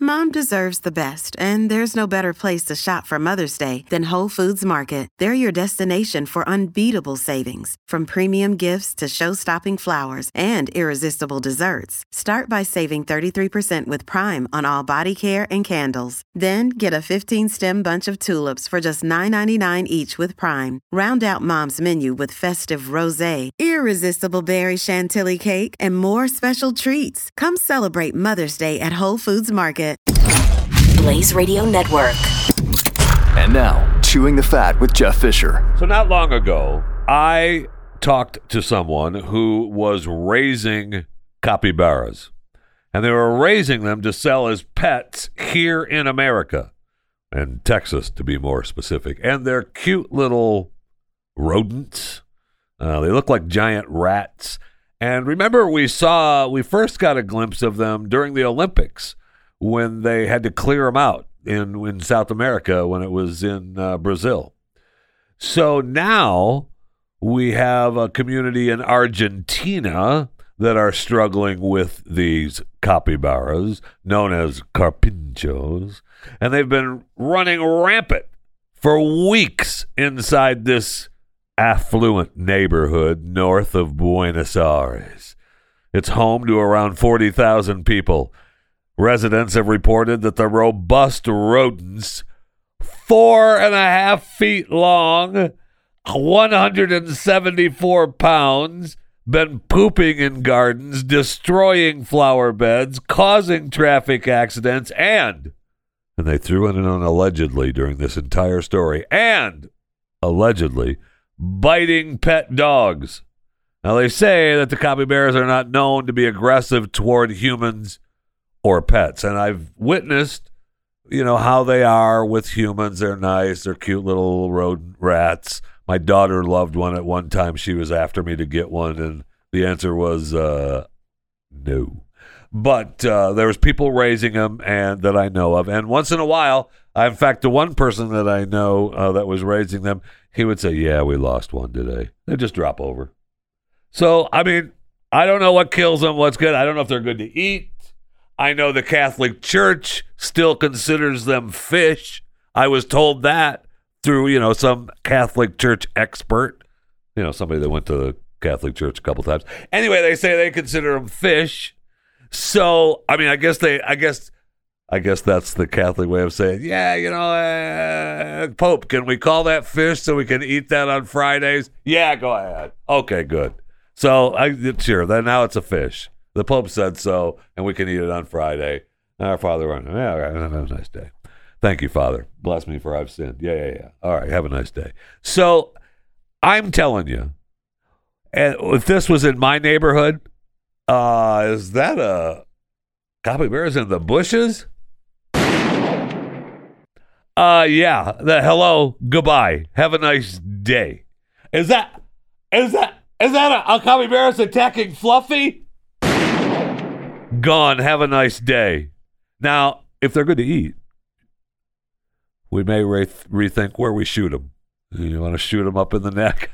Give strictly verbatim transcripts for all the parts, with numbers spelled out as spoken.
Mom deserves the best, and there's no better place to shop for Mother's Day than Whole Foods Market. They're your destination for unbeatable savings, from premium gifts to show-stopping flowers and irresistible desserts. Start by saving thirty-three percent with Prime on all body care and candles. Then get a fifteen-stem bunch of tulips for just nine ninety-nine each with Prime. Round out Mom's menu with festive rosé, irresistible berry chantilly cake, and more special treats. Come celebrate Mother's Day at Whole Foods Market. Blaze Radio Network. And now, Chewing the Fat with Jeff Fisher. So not long ago, I talked to someone who was raising capybaras. And they were raising them to sell as pets here in America. In Texas, to be more specific. And they're cute little rodents. Uh, they look like giant rats. And remember, we saw, we first got a glimpse of them during the Olympics when they had to clear them out in, in South America when it was in uh, Brazil. So now we have a community in Argentina that are struggling with these capybaras, known as carpinchos, and they've been running rampant for weeks inside this affluent neighborhood north of Buenos Aires. It's home to around forty thousand people. Residents have reported that the robust rodents, four and a half feet long, one hundred seventy-four pounds, been pooping in gardens, destroying flower beds, causing traffic accidents, and, and they threw in an allegedly during this entire story, and allegedly biting pet dogs. Now, they say that the capybaras are not known to be aggressive toward humans or pets, and I've witnessed, you know, how they are with humans. They're nice. They're cute little rodent rats. My daughter loved one at one time. She was after me to get one, and the answer was uh, no. But uh, there was people raising them and that I know of, and once in a while, I, in fact, the one person that I know uh, that was raising them, he would say, yeah, we lost one today. They just drop over. So, I mean, I don't know what kills them, what's good. I don't know if they're good to eat. I know the Catholic Church still considers them fish. I was told that through, you know, some Catholic Church expert, you know, somebody that went to the Catholic Church a couple times. Anyway, they say they consider them fish. So, I mean, I guess they, I guess, I guess that's the Catholic way of saying, yeah, you know, uh, Pope, can we call that fish so we can eat that on Fridays? Yeah, go ahead. Okay, good. So, I, sure, then now it's a fish. The Pope said so, and we can eat it on Friday. Our Father, yeah, all right, have a nice day. Thank you, Father. Bless me for I've sinned. Yeah, yeah, yeah. All right, have a nice day. So, I'm telling you, and if this was in my neighborhood, uh, is that a capybaras in the bushes? Uh, yeah. The hello, goodbye. Have a nice day. Is that, is that, is that a, a capybaras attacking Fluffy? Gone. Have a nice day. Now, if they're good to eat, we may re- rethink where we shoot them. You want to shoot them up in the neck?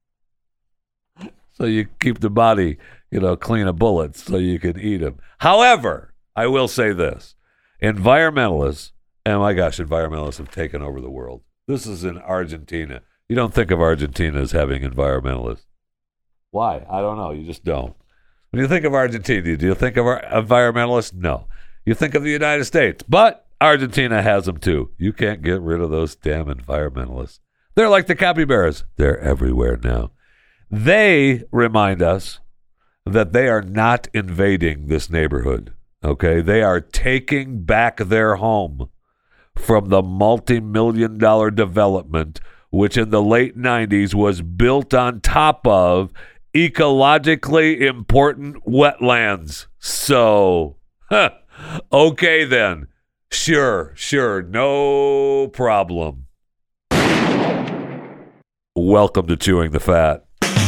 So you keep the body, you know, clean of bullets so you can eat them. However, I will say this. Environmentalists, and my gosh, environmentalists have taken over the world. This is in Argentina. You don't think of Argentina as having environmentalists. Why? I don't know. You just don't. When you think of Argentina, do you think of our environmentalists? No. You think of the United States. But Argentina has them too. You can't get rid of those damn environmentalists. They're like the capybaras. They're everywhere now. They remind us that they are not invading this neighborhood. Okay? They are taking back their home from the multi-million dollar development, which in the late nineties was built on top of ecologically important wetlands. So, huh, okay then. Sure, sure, no problem. Welcome to Chewing the Fat.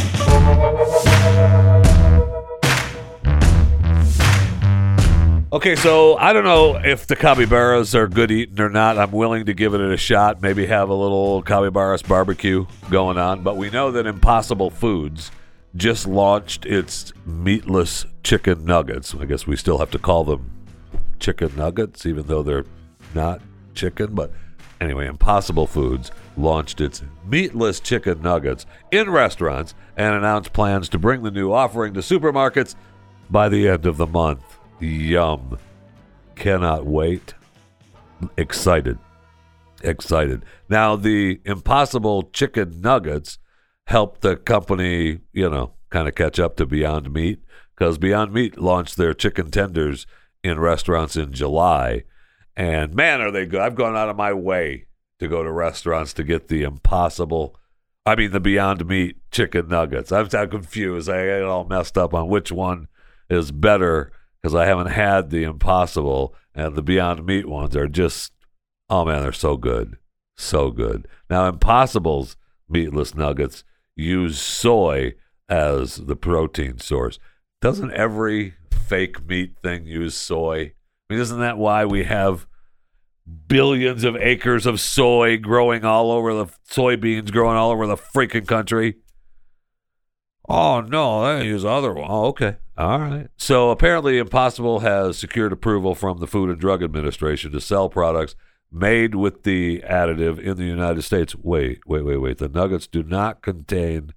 Okay, so I don't know if the capybaras are good eating or not. I'm willing to give it a shot, maybe have a little capybaras barbecue going on. But we know that Impossible Foods just launched its meatless chicken nuggets. I guess we still have to call them chicken nuggets, even though they're not chicken. But anyway, Impossible Foods launched its meatless chicken nuggets in restaurants and announced plans to bring the new offering to supermarkets by the end of the month. Yum. Cannot wait. Excited. Excited. Now, the Impossible chicken nuggets helped the company, you know, kind of catch up to Beyond Meat, because Beyond Meat launched their chicken tenders in restaurants in July. And man, are they good. I've gone out of my way to go to restaurants to get the Impossible, I mean, the Beyond Meat chicken nuggets. I'm so confused. I get all messed up on which one is better because I haven't had the Impossible, and the Beyond Meat ones are just, oh man, they're so good. So good. Now, Impossible's meatless nuggets use soy as the protein source. Doesn't every fake meat thing use soy? I mean, isn't that why we have billions of acres of soy growing all over the soybeans growing all over the freaking country? Oh, no, they use other one. Oh, okay. All right. So apparently Impossible has secured approval from the Food and Drug Administration to sell products made with the additive in the United States. Wait, wait, wait, wait. The nuggets do not contain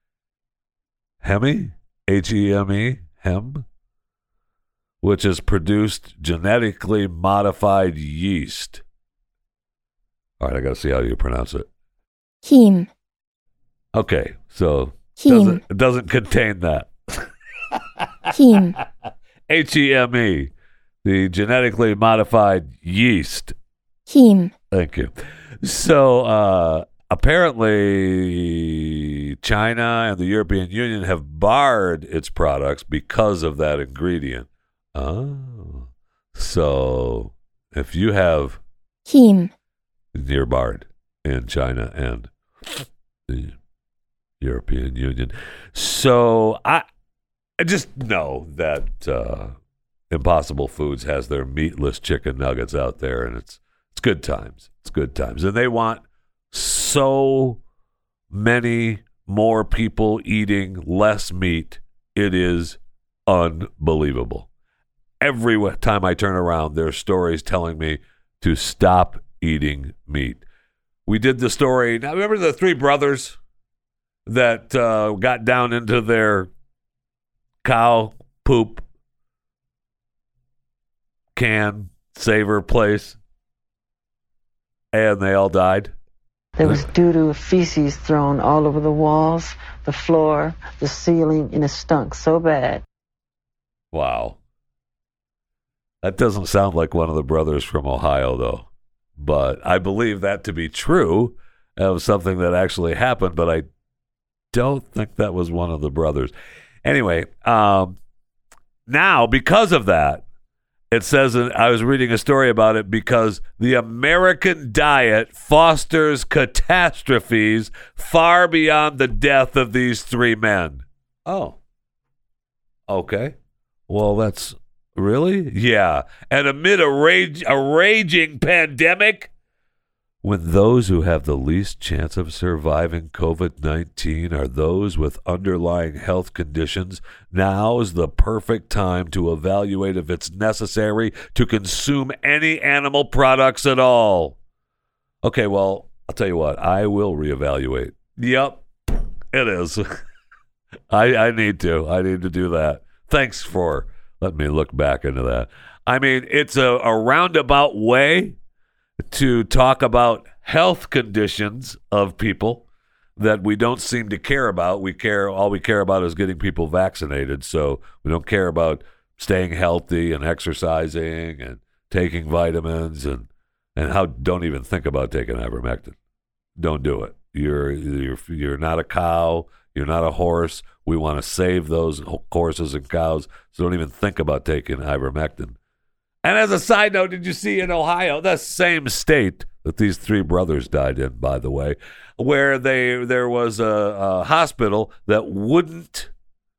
heme, H E M E, hem, which is produced genetically modified yeast. All right, I got to see how you pronounce it. Heme. Okay, so Heme. doesn't, it doesn't contain that. Heme. H E M E, the genetically modified yeast. Heme. Thank you. So uh, apparently China and the European Union have barred its products because of that ingredient. Oh, so if you have heme, you're barred in China and the European Union. So I, I just know that uh, Impossible Foods has their meatless chicken nuggets out there, and it's it's good times. It's good times, and they want so many more people eating less meat. It is unbelievable. Every time I turn around, there are stories telling me to stop eating meat. We did the story. Now, remember the three brothers that uh, got down into their cow poop can saver place, and they all died? There was doo-doo feces thrown all over the walls, the floor, the ceiling, and it stunk so bad. Wow. That doesn't sound like one of the brothers from Ohio, though. But I believe that to be true of something that actually happened, but I don't think that was one of the brothers. Anyway, um, now, because of that, it says, and I was reading a story about it, because the American diet fosters catastrophes far beyond the death of these three men. Oh. Okay. Well, that's... Really? Yeah. And amid a, rage, a raging pandemic, when those who have the least chance of surviving covid nineteen are those with underlying health conditions, now is the perfect time to evaluate if it's necessary to consume any animal products at all. Okay, well, I'll tell you what. I will reevaluate. Yep, it is. I, I need to. I need to do that. Thanks for... Let me look back into that. I mean, it's a, a roundabout way to talk about health conditions of people that we don't seem to care about. We care, all we care about is getting people vaccinated. So we don't care about staying healthy and exercising and taking vitamins and, and how, don't even think about taking ivermectin. Don't do it. You're, you're, you're not a cow. You're not a horse. We want to save those horses and cows, so don't even think about taking ivermectin. And as a side note, did you see in Ohio, the same state that these three brothers died in, by the way, where they there was a, a hospital that wouldn't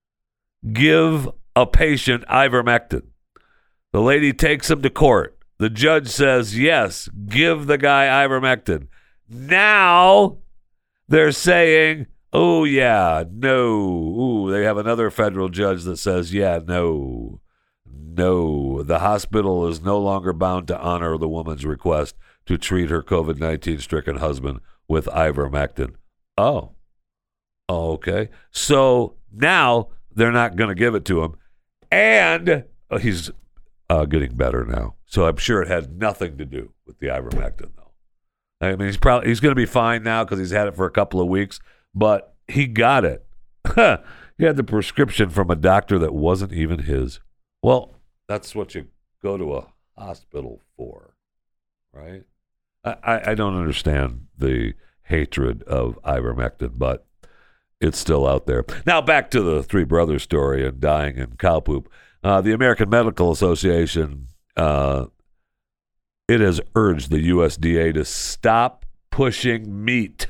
give a patient ivermectin? The lady takes him to court. The judge says, yes, give the guy ivermectin. Now they're saying... Oh, yeah, no. Ooh, they have another federal judge that says, yeah, no. no, the hospital is no longer bound to honor the woman's request to treat her COVID nineteen stricken husband with ivermectin. Oh, okay. So now they're not going to give it to him. And uh, he's uh, getting better now. So I'm sure it had nothing to do with the ivermectin, though. I mean, he's probably he's going to be fine now because he's had it for a couple of weeks, but he got it. He had the prescription from a doctor that wasn't even his. Well, that's what you go to a hospital for, right? I, I, I don't understand the hatred of ivermectin, but it's still out there. Now back to the three brothers story and dying in cow poop. Uh, the American Medical Association, uh, it has urged the U S D A to stop pushing meat,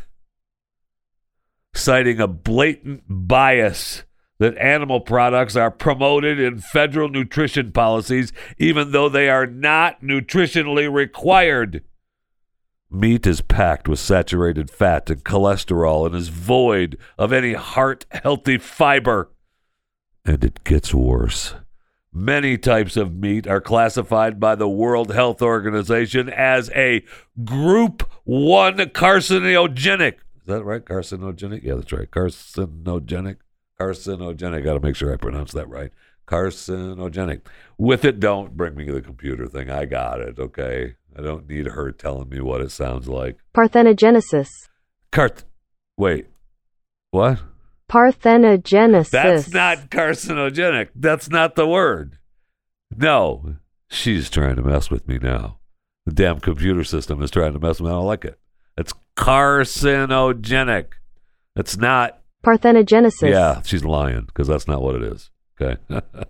citing a blatant bias that animal products are promoted in federal nutrition policies, even though they are not nutritionally required. Meat is packed with saturated fat and cholesterol and is void of any heart-healthy fiber. And it gets worse. Many types of meat are classified by the World Health Organization as a Group one carcinogenic. Is that right? Carcinogenic? Yeah, that's right. Carcinogenic. Carcinogenic. Got to make sure I pronounce that right. Carcinogenic. With it, don't bring me the computer thing. I got it, okay? I don't need her telling me what it sounds like. Parthenogenesis. Cart. Wait. What? Parthenogenesis. That's not carcinogenic. That's not the word. No. She's trying to mess with me now. The damn computer system is trying to mess with me. I don't like it. It's carcinogenic. It's not. Parthenogenesis. Yeah, she's lying because that's not what it is. Okay.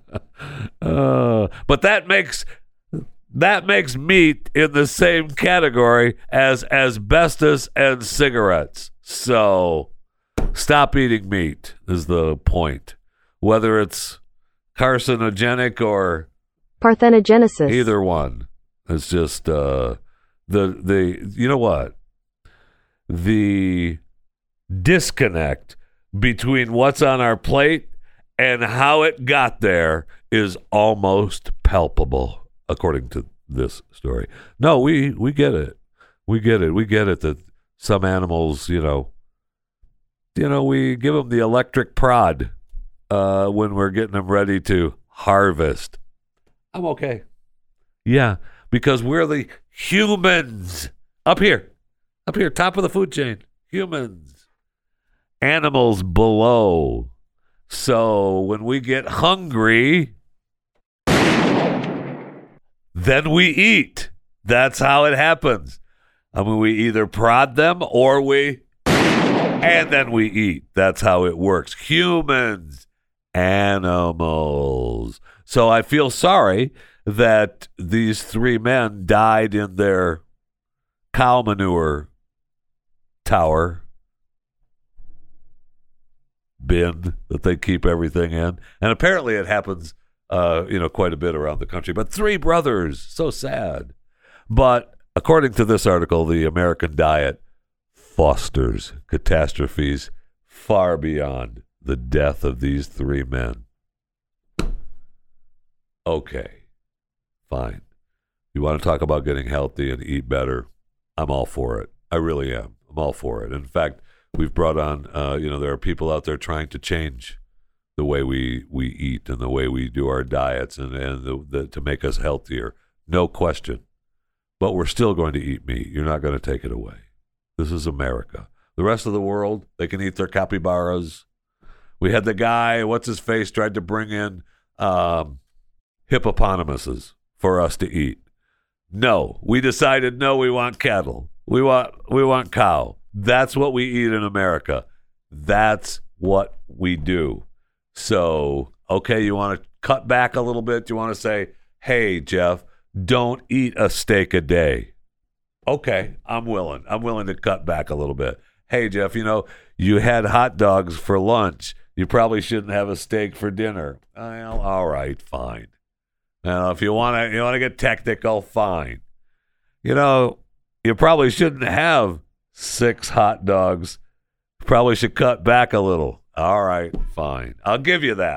uh, but that makes that makes meat in the same category as asbestos and cigarettes. So stop eating meat is the point. Whether it's carcinogenic or parthenogenesis. Either one. It's just uh, the the you know what? The disconnect between what's on our plate and how it got there is almost palpable, according to this story. No, we, we get it. We get it. We get it that some animals, you know, you know, we give them the electric prod uh, when we're getting them ready to harvest. I'm okay. Yeah, because we're the humans up here, up here, top of the food chain. Humans. Animals below. So when we get hungry, then we eat. That's how it happens. I mean, we either prod them or we, and then we eat. That's how it works. Humans, animals. So I feel sorry that these three men died in their cow manure tower bin that they keep everything in, and apparently it happens uh you know quite a bit around the country. But three brothers, so sad. But according to this article, the American diet fosters catastrophes far beyond the death of these three men. Okay, fine. You want to talk about getting healthy and eat better? I'm all for it. I really am. I'm all for it. In fact, we've brought on, uh, you know, there are people out there trying to change the way we, we eat and the way we do our diets and, and the, the, to make us healthier. No question. But we're still going to eat meat. You're not going to take it away. This is America. The rest of the world, they can eat their capybaras. We had the guy, what's his face, tried to bring in um, hippopotamuses for us to eat. No, we decided, no, we want cattle. We want we want cow. That's what we eat in America. That's what we do. So, okay, you want to cut back a little bit? You want to say, hey, Jeff, don't eat a steak a day. Okay, I'm willing. I'm willing to cut back a little bit. Hey, Jeff, you know, you had hot dogs for lunch. You probably shouldn't have a steak for dinner. Well, all right, fine. Now, if you want to you want to get technical, fine. You know, you probably shouldn't have six hot dogs. Probably should cut back a little. All right, fine. I'll give you that.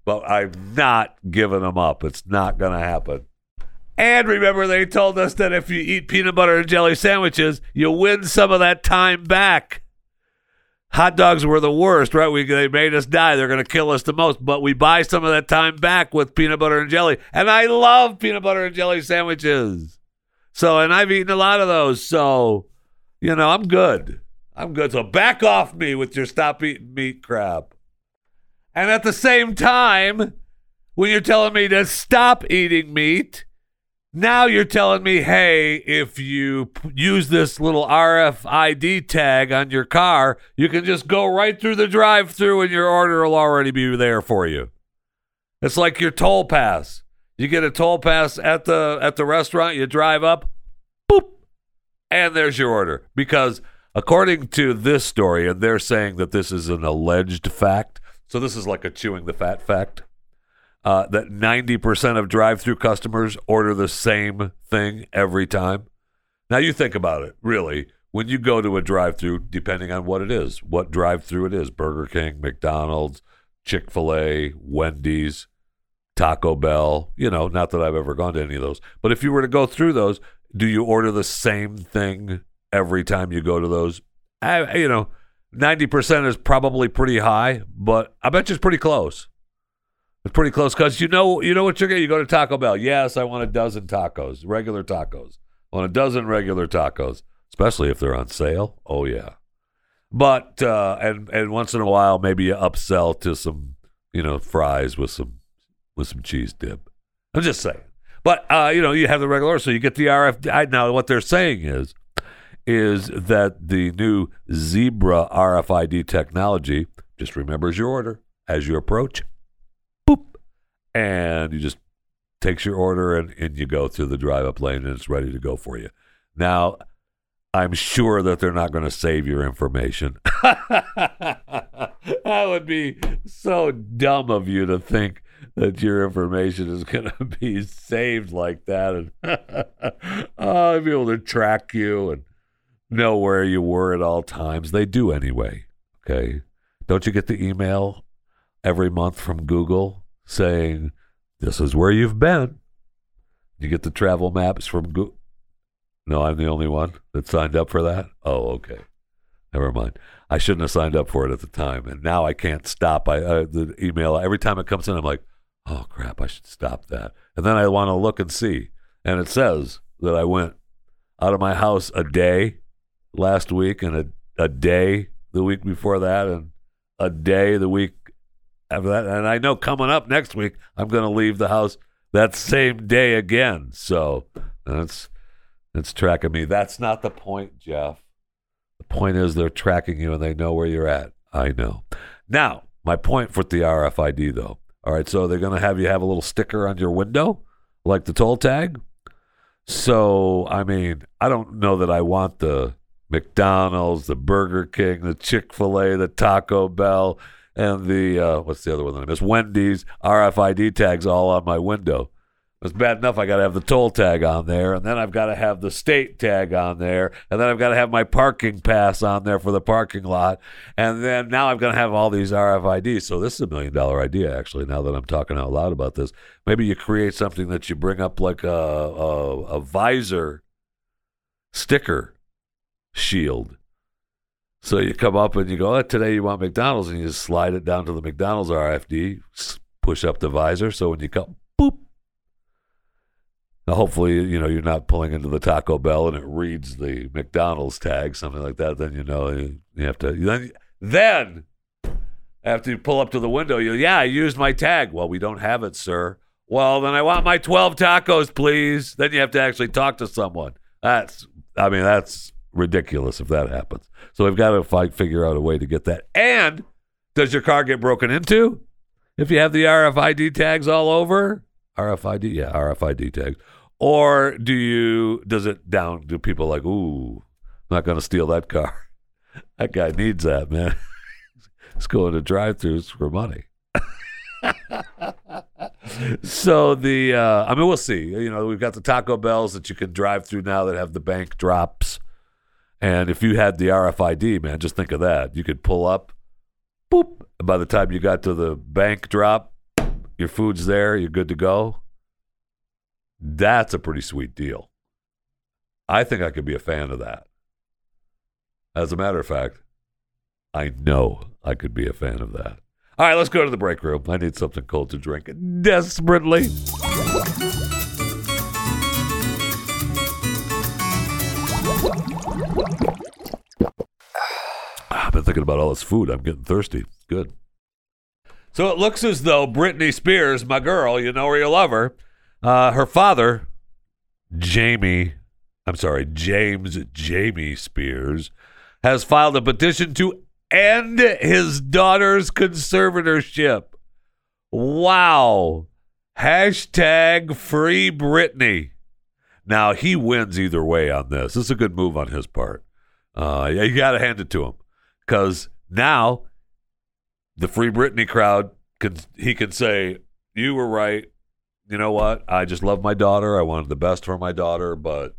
but I'm not giving them up. It's not going to happen. And remember, they told us that if you eat peanut butter and jelly sandwiches, you win some of that time back. Hot dogs were the worst, right? We, they made us die. They're going to kill us the most. But we buy some of that time back with peanut butter and jelly. And I love peanut butter and jelly sandwiches. So, and I've eaten a lot of those. So, you know, I'm good. I'm good. So back off me with your stop eating meat crap. And at the same time, when you're telling me to stop eating meat, now you're telling me, hey, if you p- use this little R F I D tag on your car, you can just go right through the drive-thru and your order will already be there for you. It's like your toll pass. You get a toll pass at the at the restaurant, you drive up, boop, and there's your order. Because according to this story, and they're saying that this is an alleged fact, so this is like a chewing the fat fact, Uh, that ninety percent of drive-through customers order the same thing every time. Now, you think about it, really. When you go to a drive-through, depending on what it is, what drive-through it is, Burger King, McDonald's, Chick-fil-A, Wendy's, Taco Bell, you know, not that I've ever gone to any of those. But if you were to go through those, do you order the same thing every time you go to those? I, you know, ninety percent is probably pretty high, but I bet you it's pretty close. It's pretty close because you know you know what you're getting. You go to Taco Bell. Yes, I want a dozen tacos, regular tacos. I want a dozen regular tacos, especially if they're on sale. Oh, yeah. But, uh, and and once in a while, maybe you upsell to some, you know, fries with some with some cheese dip. I'm just saying. But, uh, you know, you have the regular, so you get the R F I D. Now, what they're saying is, is that the new Zebra R F I D technology just remembers your order as you approach. And you just takes your order and, and you go through the drive-up lane and it's ready to go for you. Now, I'm sure that they're not going to save your information. That would be so dumb of you to think that your information is going to be saved like that. And oh, I'd be able to track you and know where you were at all times. They do anyway, okay? Don't you get the email every month from Google saying, this is where you've been? You get the travel maps from Google. No, I'm the only one that signed up for that? Oh, okay. Never mind. I shouldn't have signed up for it at the time, and now I can't stop. I uh, the email, every time it comes in, I'm like, oh, crap, I should stop that. And then I want to look and see, and it says that I went out of my house a day last week and a, a day the week before that and a day the week after that, and I know coming up next week, I'm going to leave the house that same day again. So that's that's tracking me. That's not the point, Jeff. The point is they're tracking you and they know where you're at. I know. Now, my point for the R F I D, though. All right, so they're going to have you have a little sticker on your window, like the toll tag. So, I mean, I don't know that I want the McDonald's, the Burger King, the Chick-fil-A, the Taco Bell, and the, uh, what's the other one that I missed? Wendy's R F I D tags all on my window. It's bad enough I got to have the toll tag on there, and then I've got to have the state tag on there, and then I've got to have my parking pass on there for the parking lot, and then now I've got to have all these R F I Ds. So this is a million-dollar idea, actually, now that I'm talking out loud about this. Maybe you create something that you bring up like a, a, a visor sticker shield. So you come up and you go, oh, today you want McDonald's, and you just slide it down to the McDonald's R F I D, push up the visor, so when you come, boop. Now, hopefully, you know, you're not pulling into the Taco Bell and it reads the McDonald's tag, something like that. Then, you know, you, you have to, then, then after you pull up to the window, you yeah, I used my tag. Well, we don't have it, sir. Well, then I want my twelve tacos, please. Then you have to actually talk to someone. That's, I mean, that's ridiculous if that happens. So we've got to fight, figure out a way to get that. And does your car get broken into if you have the R F I D tags all over? R F I D, yeah, R F I D tags. Or do you? Does it down? Do people like, ooh, I'm not going to steal that car. That guy needs that, man. He's going to drive-thrus for money. So the, uh, I mean, we'll see. You know, we've got the Taco Bells that you can drive through now that have the bank drops. And if you had the R F I D, man, just think of that. You could pull up, boop, and by the time you got to the bank drop, your food's there, you're good to go. That's a pretty sweet deal. I think I could be a fan of that. As a matter of fact, I know I could be a fan of that. All right, let's go to the break room. I need something cold to drink desperately. I've been thinking about all this food. I'm getting thirsty. Good. So it looks as though Britney Spears, my girl, you know her, you love her, uh, her father, Jamie, I'm sorry, James Jamie Spears, has filed a petition to end his daughter's conservatorship. Wow. Hashtag free Britney. Now, he wins either way on this. This is a good move on his part. Uh, you got to hand it to him. Because now, the free Britney crowd, can he can say, you were right. You know what? I just love my daughter. I wanted the best for my daughter, but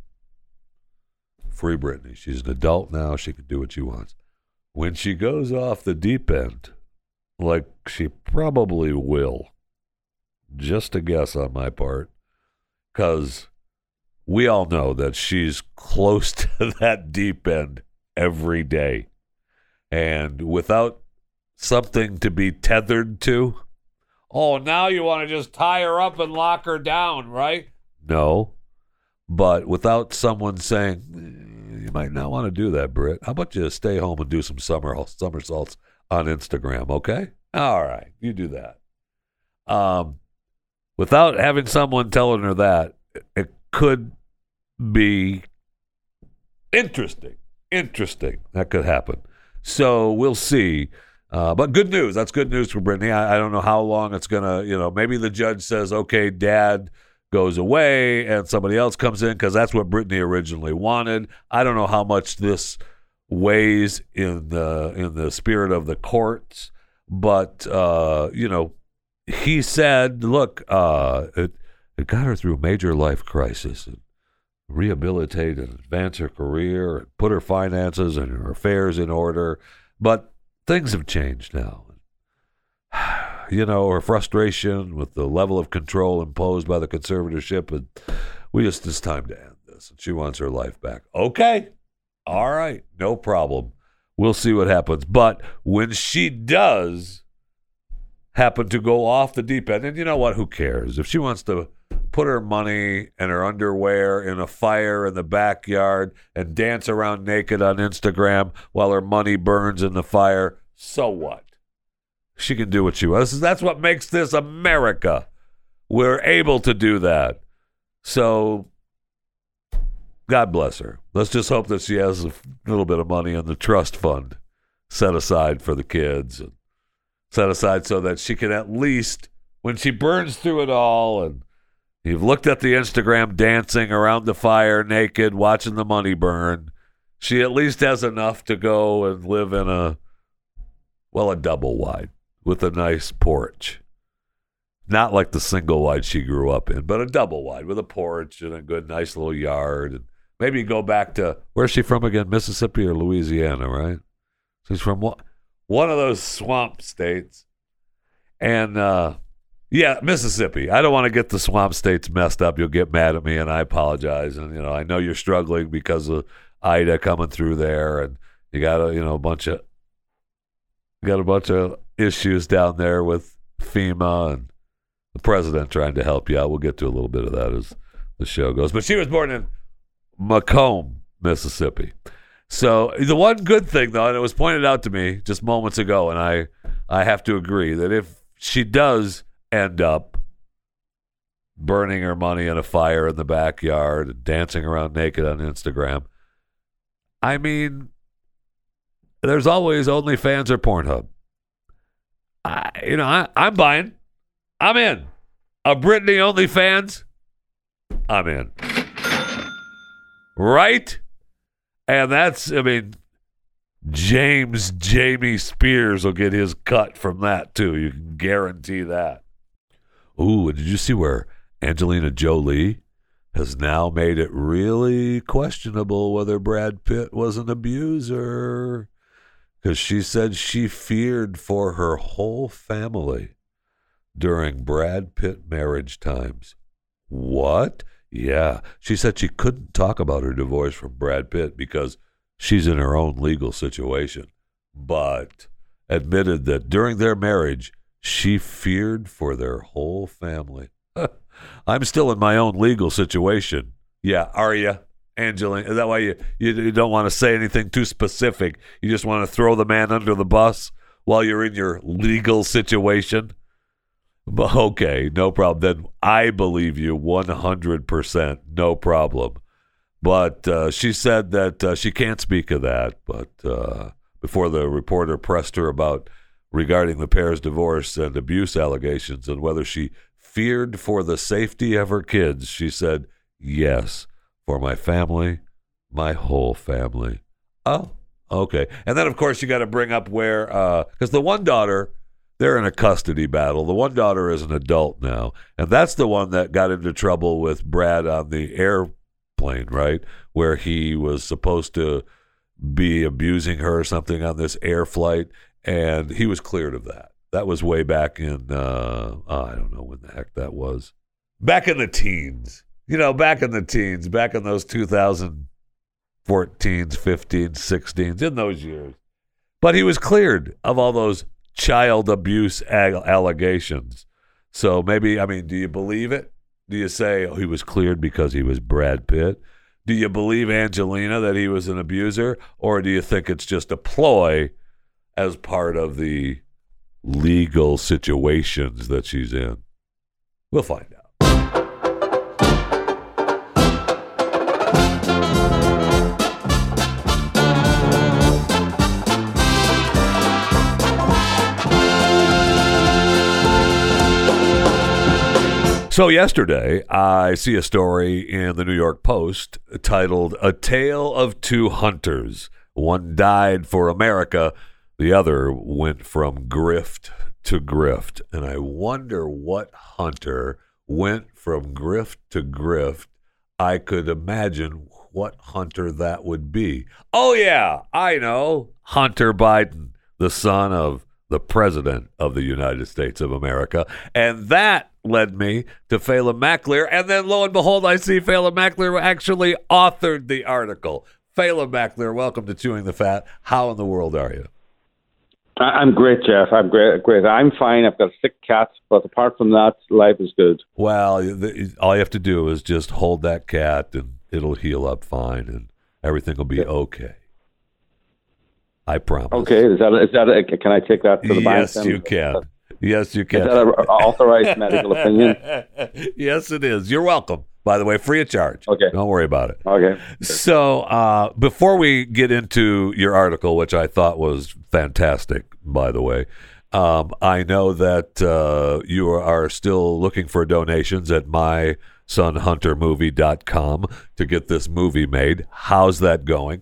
free Britney. She's an adult now. She can do what she wants. When she goes off the deep end, like she probably will, just a guess on my part, because we all know that she's close to that deep end every day. And without something to be tethered to, oh, now you want to just tie her up and lock her down, right? No. But without someone saying, you might not want to do that, Britt. How about you stay home and do some summer somersaults on Instagram, okay? All right, you do that. Um, without having someone telling her that, it could be interesting. Interesting. That could happen. So we'll see. Uh, but good news. That's good news for Britney. I, I don't know how long it's going to, you know, maybe the judge says, okay, dad goes away and somebody else comes in, because that's what Britney originally wanted. I don't know how much this weighs in the, in the spirit of the courts, but, uh, you know, he said, look, uh, it, it got her through a major life crisis and rehabilitate and advance her career and put her finances and her affairs in order. But things have changed now. You know, her frustration with the level of control imposed by the conservatorship, and we just, it's time to end this. And she wants her life back. Okay. All right. No problem. We'll see what happens. But when she does happen to go off the deep end, and you know what? Who cares? If she wants to put her money and her underwear in a fire in the backyard and dance around naked on Instagram while her money burns in the fire, so what? She can do what she wants. That's what makes this America. We're able to do that. So, God bless her. Let's just hope that she has a little bit of money in the trust fund set aside for the kids, and set aside so that she can at least, when she burns through it all, and you've looked at the Instagram dancing around the fire naked, watching the money burn, she at least has enough to go and live in a, well, a double wide with a nice porch. Not like the single wide she grew up in, but a double wide with a porch and a good, nice little yard. And maybe go back to, where's she from again? Mississippi or Louisiana, right? She's from one, one of those swamp states. And, uh, yeah, Mississippi. I don't want to get the swamp states messed up. You'll get mad at me, and I apologize. And, you know, I know you're struggling because of Ida coming through there, and you got a, you know, a bunch of, you got a bunch of issues down there with FEMA and the president trying to help you out. We'll get to a little bit of that as the show goes. But she was born in Macomb, Mississippi. So the one good thing, though, and it was pointed out to me just moments ago, and I, I have to agree that if she does end up burning her money in a fire in the backyard and dancing around naked on Instagram, I mean, there's always OnlyFans or Pornhub. I, you know, I, I'm buying. I'm in. A Britney OnlyFans, I'm in. Right? And that's, I mean, James Jamie Spears will get his cut from that, too. You can guarantee that. Ooh, and did you see where Angelina Jolie has now made it really questionable whether Brad Pitt was an abuser? Because she said she feared for her whole family during Brad Pitt marriage times. What? Yeah. She said she couldn't talk about her divorce from Brad Pitt because she's in her own legal situation, but admitted that during their marriage, she feared for their whole family. I'm still in my own legal situation. Yeah, are you, Angelina? Is that why you, you, you don't want to say anything too specific? You just want to throw the man under the bus while you're in your legal situation? But okay, no problem. Then I believe you one hundred percent, no problem. But uh, she said that uh, she can't speak of that. But uh, before the reporter pressed her about regarding the pair's divorce and abuse allegations and whether she feared for the safety of her kids, she said, yes, for my family, my whole family. Oh, okay. And then, of course, you got to bring up where, because uh, the one daughter, they're in a custody battle. The one daughter is an adult now, and that's the one that got into trouble with Brad on the airplane, right, where he was supposed to be abusing her or something on this air flight, and he was cleared of that. That was way back in, uh, oh, I don't know when the heck that was. Back in the teens. You know, back in the teens, back in those two thousand fourteens, fifteens, sixteens, in those years. But he was cleared of all those child abuse ag- allegations. So maybe, I mean, do you believe it? Do you say oh, he was cleared because he was Brad Pitt? Do you believe Angelina that he was an abuser? Or do you think it's just a ploy as part of the legal situations that she's in? We'll find out. So yesterday, I see a story in the New York Post titled "A Tale of Two Hunters. One died for America. The other went from grift to grift." And I wonder what hunter went from grift to grift. I could imagine what hunter that would be. Oh, yeah, I know. Hunter Biden, the son of the President of the United States of America. And that led me to Phelan McAleer. And then, lo and behold, I see Phelan McAleer actually authored the article. Phelan McAleer, welcome to Chewing the Fat. How in the world are you? I'm great, Jeff. I'm great. Great. I'm fine. I've got a sick cat, but apart from that, life is good. Well, the, all you have to do is just hold that cat, and it'll heal up fine, and everything will be yeah. okay. I promise. Okay. Is that is that? A, can I take that to the bank? Yes, then? you can. Yes, you can. Is that an authorized medical opinion? Yes, it is. You're welcome. By the way, free of charge. Okay. Don't worry about it. Okay. So uh, before we get into your article, which I thought was fantastic, by the way, um, I know that uh, you are still looking for donations at my son hunter movie dot com to get this movie made. How's that going?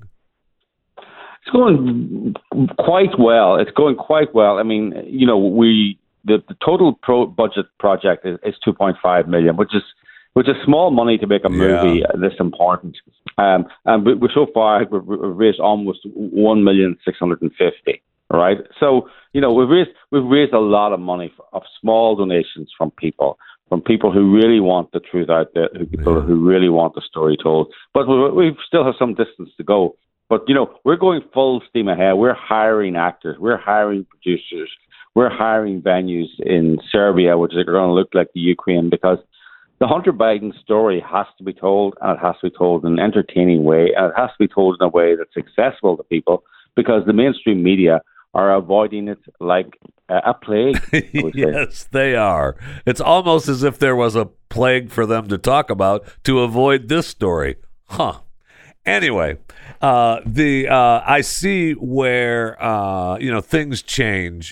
It's going quite well. It's going quite well. I mean, you know, we the, the total pro budget project is, is two point five million, which is which is small money to make a movie yeah. this important. Um, and we, we so far we've raised almost one million six hundred and fifty. Right. So you know we've raised we've raised a lot of money for, of small donations from people. From people who really want the truth out there, who, people yeah. who really want the story told. But we, we still have some distance to go. But, you know, we're going full steam ahead. We're hiring actors. We're hiring producers. We're hiring venues in Serbia, which are going to look like the Ukraine, because the Hunter Biden story has to be told, and it has to be told in an entertaining way, and it has to be told in a way that's accessible to people, because the mainstream media are avoiding it like a plague. Yes, they are. It's almost as if there was a plague for them to talk about to avoid this story. Huh. Anyway, uh, the uh, I see where uh, you know things change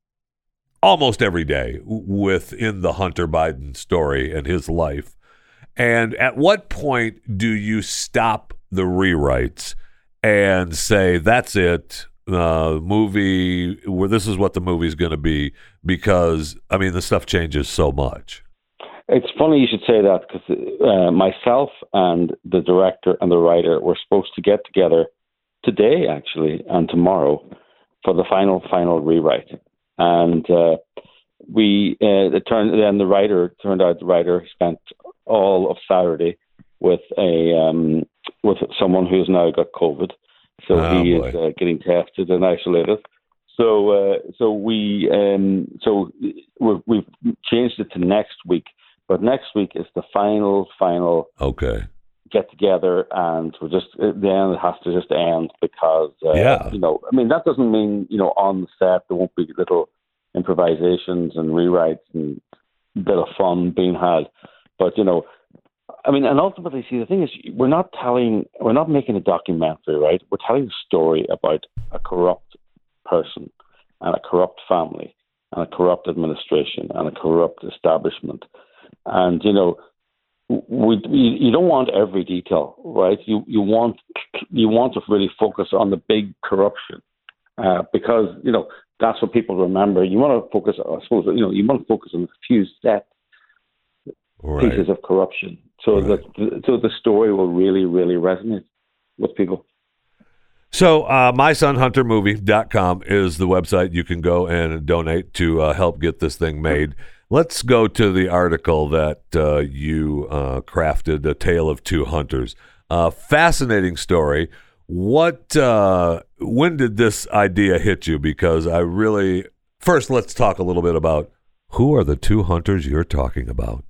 almost every day within the Hunter Biden story and his life. And at what point do you stop the rewrites and say that's it? Uh, movie where this is what the movie's going to be, because I mean the stuff changes so much. It's funny you should say that, because uh, myself and the director and the writer were supposed to get together today, actually, and tomorrow for the final, final rewrite. And uh, we uh, it turned then the writer turned out the writer spent all of Saturday with a um, with someone who's now got COVID, so oh, he boy. is uh, getting tested and isolated. So uh, so we um, so we're, we've changed it to next week, but next week is the final final Okay. get together, and we're just then it has to just end because uh, Yeah. you know I mean that doesn't mean you know on the set there won't be little improvisations and rewrites and a bit of fun being had, but you know I mean and ultimately see the thing is we're not telling we're not making a documentary, right? We're telling a story about a corrupt person and a corrupt family and a corrupt administration and a corrupt establishment, and you know. We, you don't want every detail, right? You you want you want to really focus on the big corruption uh, because you know that's what people remember. You want to focus, I suppose, you know, you want to focus on a few set Right. pieces of corruption, so Right. that so the story will really really resonate with people. So, uh, my son hunter movie dot com is the website you can go and donate to uh, help get this thing made. Let's go to the article that uh, you uh, crafted, A Tale of Two Hunters. Uh, fascinating story. What? Uh, when did this idea hit you? Because I really... First, let's talk a little bit about who are the two hunters you're talking about?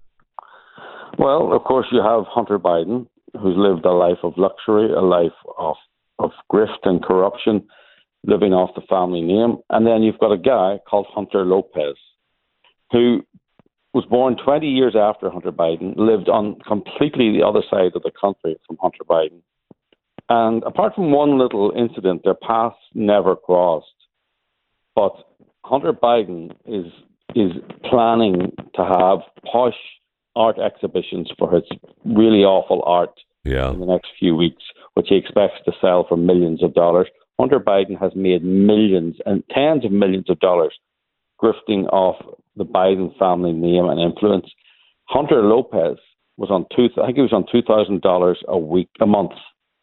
Well, of course, you have Hunter Biden, who's lived a life of luxury, a life of, of grift and corruption, living off the family name. And then you've got a guy called Hunter Lopez, who was born twenty years after Hunter Biden, lived on completely the other side of the country from Hunter Biden. And apart from one little incident, their paths never crossed. But Hunter Biden is is planning to have posh art exhibitions for his really awful art Yeah. in the next few weeks, which he expects to sell for millions of dollars. Hunter Biden has made millions and tens of millions of dollars grifting off the Biden family name and influence. Hunter Lopez was on two. I think he was on two thousand dollars a week, a month.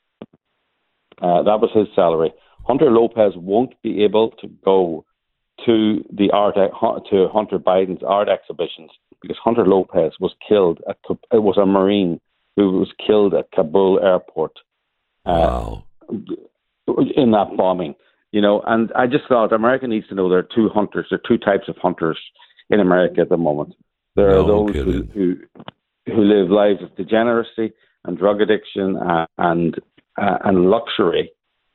Uh, that was his salary. Hunter Lopez won't be able to go to the art to Hunter Biden's art exhibitions because Hunter Lopez was killed. At, it was a Marine who was killed at Kabul airport. Uh, Wow. In that bombing. You know, and I just thought America needs to know there are two hunters. There are two types of hunters in America at the moment. There No are those who, kidding. who who live lives of degeneracy and drug addiction uh, and uh, and luxury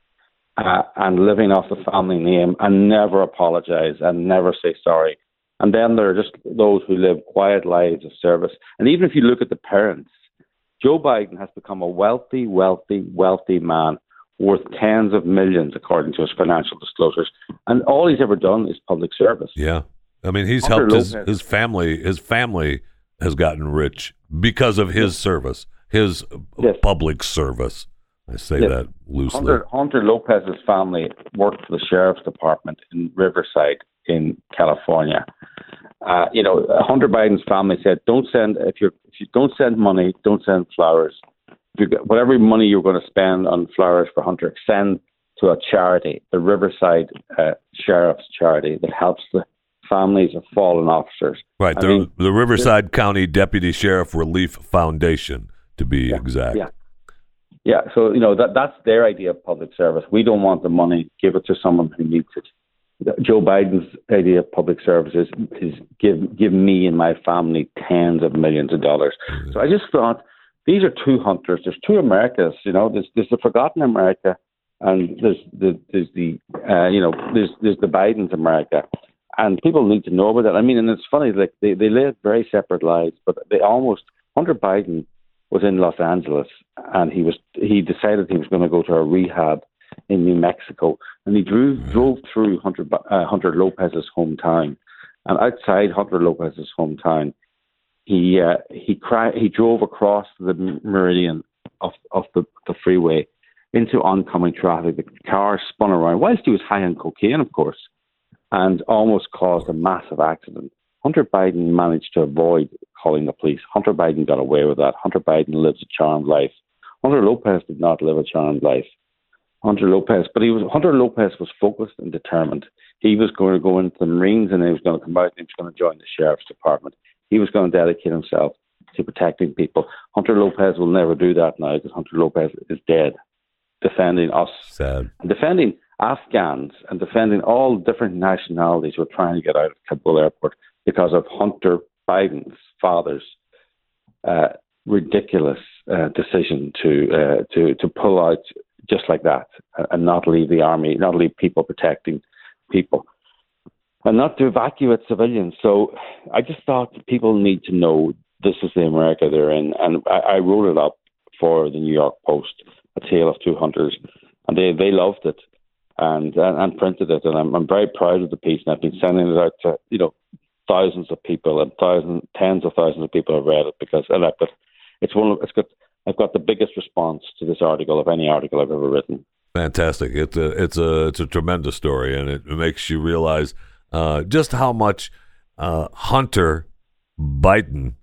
uh, and living off the family name and never apologize and never say sorry. And then there are just those who live quiet lives of service. And even if you look at the parents, Joe Biden has become a wealthy, wealthy, wealthy man worth tens of millions, according to his financial disclosures. And all he's ever done is public service. Yeah. I mean, he's Hunter helped his, Lopez. his family. His family has gotten rich because of his service, his Yes. public service. I say Yes. that loosely. Hunter, Hunter Lopez's family worked for the sheriff's department in Riverside in California. Uh, you know, Hunter Biden's family said, "Don't send if you if you don't send money, don't send flowers. If you get, whatever money you're going to spend on flowers for Hunter, send to a charity, the Riverside uh, Sheriff's Charity, that helps the families of fallen officers." Right. I The, mean, the Riverside County Deputy Sheriff Relief Foundation, to be Yeah, exact. Yeah. Yeah, so, you know, that that's their idea of public service. We don't want the money, give it to someone who needs it. Joe Biden's idea of public service is, is give, give me and my family tens of millions of dollars. Mm-hmm. So I just thought, these are two hunters. There's two Americas, you know. There's, there's the forgotten America, and there's the, there's the uh, you know, there's, there's the Biden's America. And people need to know about that. I mean, and it's funny, like, they, they live very separate lives, but they almost, Hunter Biden was in Los Angeles, and he was he decided he was going to go to a rehab in New Mexico, and he drove drove through Hunter uh, Hunter Lopez's hometown, and outside Hunter Lopez's hometown, he uh, he cried, he drove across the meridian of of the, the freeway into oncoming traffic. The car spun around whilst he was high on cocaine, of course, and almost caused a massive accident. Hunter Biden managed to avoid calling the police. Hunter Biden got away with that. Hunter Biden lives a charmed life. Hunter Lopez did not live a charmed life. Hunter Lopez, but he was Hunter Lopez was focused and determined. He was going to go into the Marines, and he was going to come out and he was going to join the Sheriff's Department. He was going to dedicate himself to protecting people. Hunter Lopez will never do that now because Hunter Lopez is dead, defending us. Sad. And defending Afghans and defending all different nationalities who are trying to get out of Kabul airport because of Hunter Biden's father's uh, ridiculous uh, decision to uh, to to pull out just like that and not leave the army, not leave people protecting people, and not to evacuate civilians. So I just thought that people need to know this is the America they're in, and I, I wrote it up for the New York Post, A Tale of Two Hunters, and they they loved it and and, and printed it, and I'm I'm very proud of the piece, and I've been sending it out to you know thousands of people, and thousands, tens of thousands of people have read it because and I've got it's one of, it's got I've got the biggest response to this article of any article I've ever written. Fantastic! It's a it's a it's a tremendous story, and it makes you realize uh, just how much uh, Hunter Biden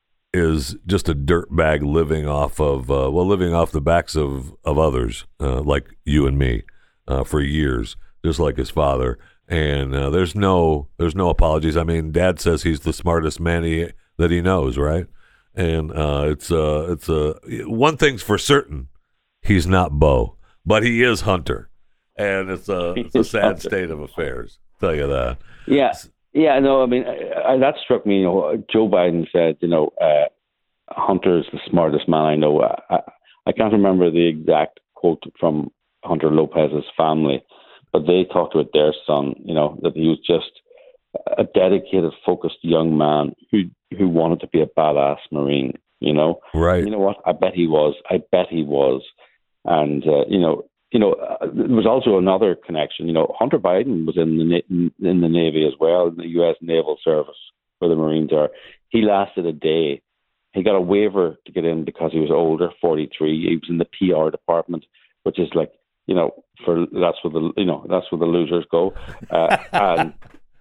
is just a dirtbag living off of uh, well, living off the backs of of others uh, like you and me uh, for years, just like his father. And uh, there's no there's no apologies. I mean, Dad says he's the smartest man he, that he knows, right? And uh, it's uh, it's uh, one thing's for certain, he's not Bo, but he is Hunter, and it's a it's a sad Hunter. State of affairs. I'll tell you that. Yeah, yeah. No, I mean I, I, that struck me. You know, Joe Biden said, you know, uh, Hunter is the smartest man I know. I, I can't remember the exact quote from Hunter Lopez's family, but they talked about their son. You know, that he was just a dedicated, focused young man who who wanted to be a badass Marine, you know. Right. You know what? I bet he was. I bet he was. And uh, you know, you know, uh, there was also another connection. You know, Hunter Biden was in the in the Navy as well, in the U S Naval Service, where the Marines are. He lasted a day. He got a waiver to get in because he was older, forty-three. He was in the P R department, which is like, you know, for that's where the you know that's where the losers go. Uh, and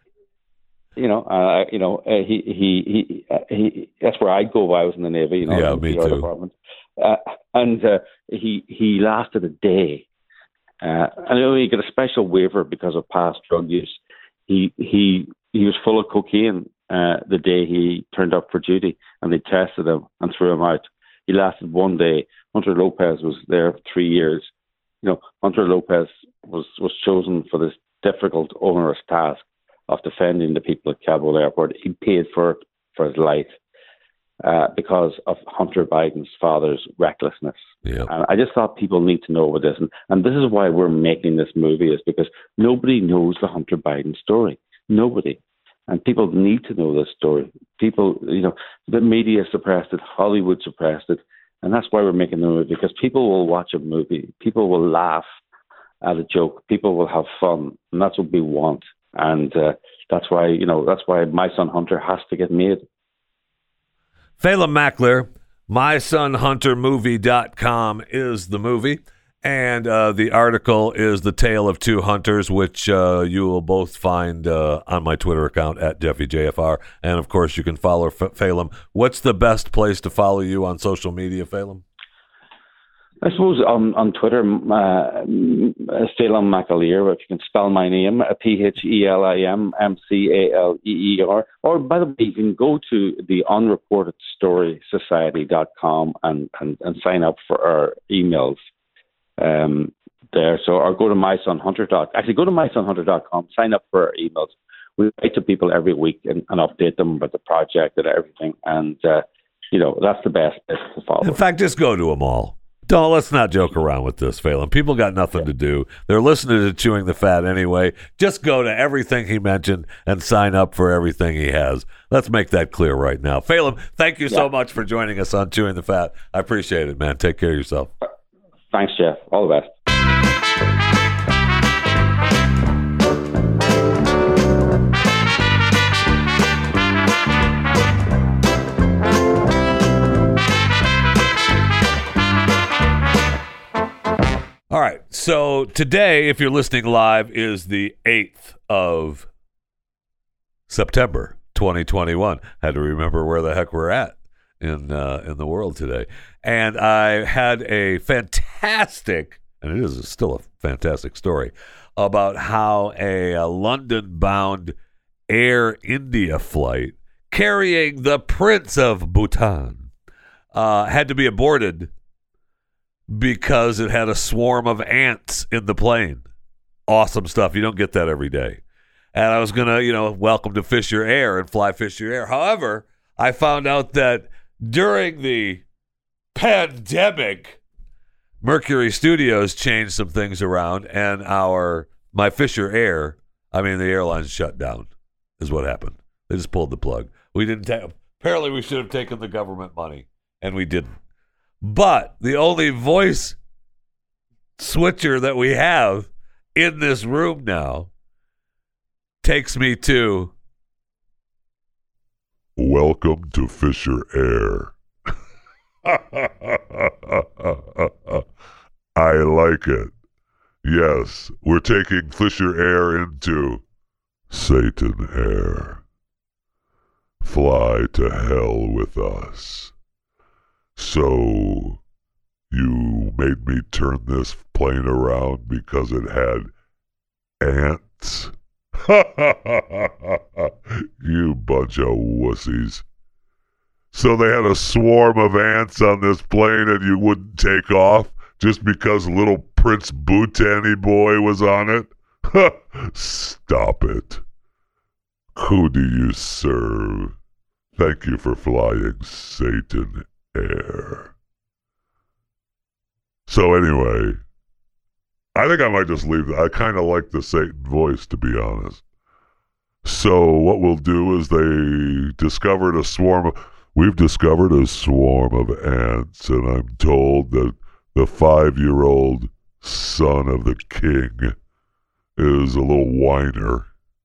You know, uh, you know, uh, he he he, uh, he. That's where I'd go if I was in the Navy. You know, yeah, in the me P R too. Department. Uh, and uh, he he lasted a day, uh, and you know, he got a special waiver because of past drug use. He he he was full of cocaine uh, the day he turned up for duty, and they tested him and threw him out. He lasted one day. Hunter Lopez was there for three years. You know, Hunter Lopez was was chosen for this difficult, onerous task of defending the people at Kabul airport. He paid for for his life uh, because of Hunter Biden's father's recklessness. Yeah. And I just thought people need to know about this. And, and this is why we're making this movie, is because nobody knows the Hunter Biden story. Nobody. And people need to know this story. People, you know, the media suppressed it, Hollywood suppressed it. And that's why we're making the movie, because people will watch a movie. People will laugh at a joke. People will have fun. And that's what we want. And uh, that's why, you know, that's why My Son Hunter has to get made. Phelim Mackler, my son hunter movie dot com is the movie. And uh, the article is The Tale of Two Hunters, which uh, you will both find uh, on my Twitter account at Jeffy J F R. And, of course, you can follow F- Phelim. What's the best place to follow you on social media, Phelim? I suppose on, on Twitter, uh, Phelim McAleer, if you can spell my name, P H E L I M M C A L E E R. Or, by the way, you can go to the unreported story society dot com and, and, and sign up for our emails um, there. So, or go to my son hunter dot com. Actually, go to my son hunter dot com, sign up for our emails. We write to people every week and, and update them about the project and everything. And, uh, you know, that's the best place to follow. In fact, just go to them all. Don't, let's not joke around with this, Phelim. People got nothing to do. They're listening to Chewing the Fat anyway. Just go to everything he mentioned and sign up for everything he has. Let's make that clear right now. Phelim, thank you so yeah. much for joining us on Chewing the Fat. I appreciate it, man. Take care of yourself. Thanks, Jeff. All the best. All right, so today, if you're listening live, is the eighth of September, twenty twenty-one. Had to remember where the heck we're at in uh, in the world today. And I had a fantastic and it is still a fantastic story, about how a, a London-bound Air India flight carrying the Prince of Bhutan uh, had to be aborted because it had a swarm of ants in the plane. Awesome stuff. You don't get that every day. And I was going to, you know, welcome to Fisher Air and fly Fisher Air. However, I found out that during the pandemic, Mercury Studios changed some things around, and our my Fisher Air, I mean, the airline shut down, is what happened. They just pulled the plug. We didn't take, apparently we should have taken the government money, and we didn't. But the only voice switcher that we have in this room now takes me to, welcome to Fisher Air. I like it. Yes, we're taking Fisher Air into Satan Air. Fly to hell with us. So, you made me turn this plane around because it had ants? You bunch of wussies. So they had a swarm of ants on this plane and you wouldn't take off just because little Prince Bhutani boy was on it? Stop it. Who do you serve? Thank you for flying Satan Air. So anyway, I think I might just leave. I kind of like the Satan voice, to be honest. So what we'll do is they discovered a swarm of, we've discovered a swarm of ants, and I'm told that the five-year-old son of the king is a little whiner.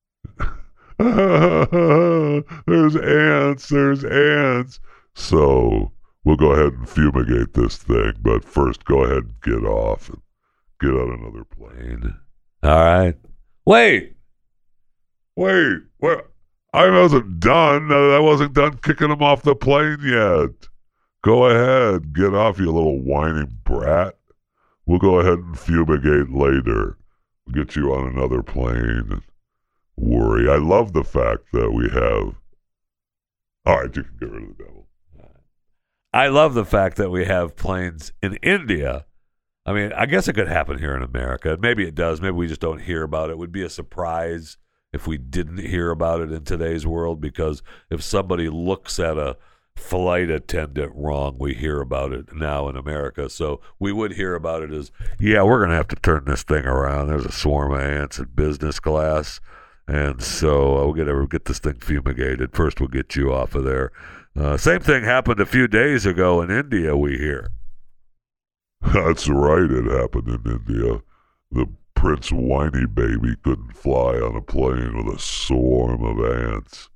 There's ants, there's ants. So we'll go ahead and fumigate this thing, but first go ahead and get off and get on another plane. All right. Wait. Wait. Wait. I wasn't done. I wasn't done kicking him off the plane yet. Go ahead. Get off, you little whining brat. We'll go ahead and fumigate later. We'll get you on another plane and worry. I love the fact that we have... All right, you can get rid of the devil. I love the fact that we have planes in India. I mean, I guess it could happen here in America. Maybe it does. Maybe we just don't hear about it. It would be a surprise if we didn't hear about it in today's world, because if somebody looks at a flight attendant wrong, we hear about it now in America. So we would hear about it as, yeah, we're going to have to turn this thing around. There's a swarm of ants in business class, and so we'll get, we'll get this thing fumigated. First, we'll get you off of there. Uh, same thing happened a few days ago in India, we hear. That's right, it happened in India. The Prince Whiny Baby couldn't fly on a plane with a swarm of ants.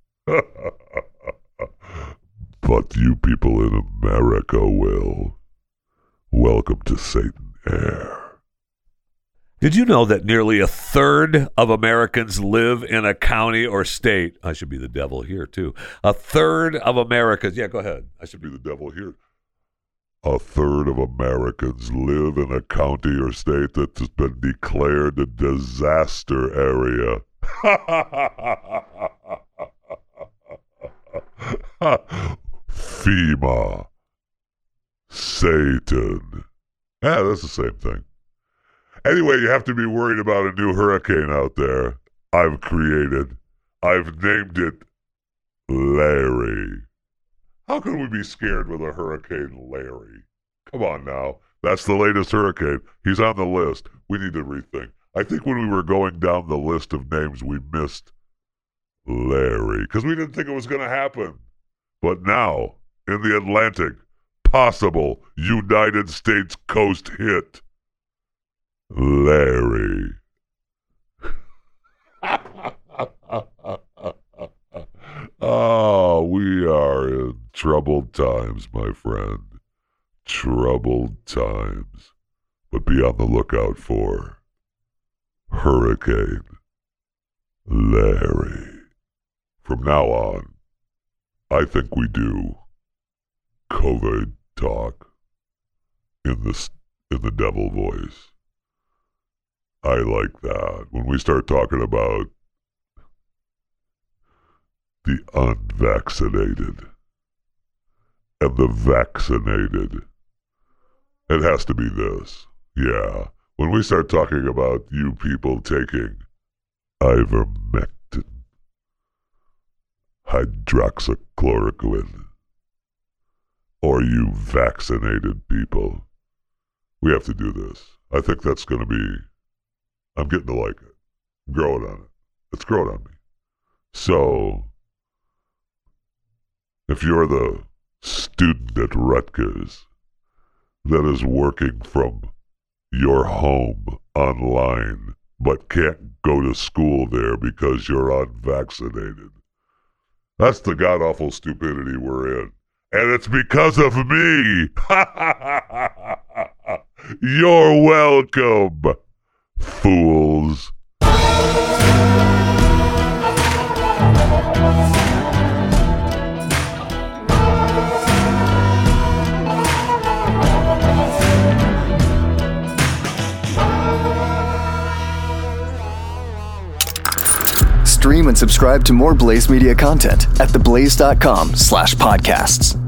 But you people in America will. Welcome to Satan Air. Did you know that nearly a third of Americans live in a county or state? I should be the devil here, too. A third of Americans. Yeah, go ahead. I should be the devil here. A third of Americans live in a county or state that has been declared a disaster area. FEMA. Satan. Yeah, that's the same thing. Anyway, you have to be worried about a new hurricane out there I've created. I've named it Larry. How can we be scared with a Hurricane Larry? Come on now. That's the latest hurricane. He's on the list. We need to rethink. I think when we were going down the list of names, we missed Larry because we didn't think it was going to happen. But now, in the Atlantic, possible United States coast hit. Larry. Oh, we are in troubled times, my friend. Troubled times. But be on the lookout for Hurricane Larry. From now on, I think we do COVID talk in the, in the devil voice. I like that. When we start talking about the unvaccinated and the vaccinated, it has to be this. Yeah. When we start talking about you people taking ivermectin, hydroxychloroquine, or you vaccinated people, we have to do this. I think that's going to be, I'm getting to like it. I'm growing on it. It's growing on me. So, if you're the student at Rutgers that is working from your home online but can't go to school there because you're unvaccinated, that's the god-awful stupidity we're in. And it's because of me. You're welcome, fools. Stream and subscribe to more Blaze Media content at theblaze dot com slash podcasts.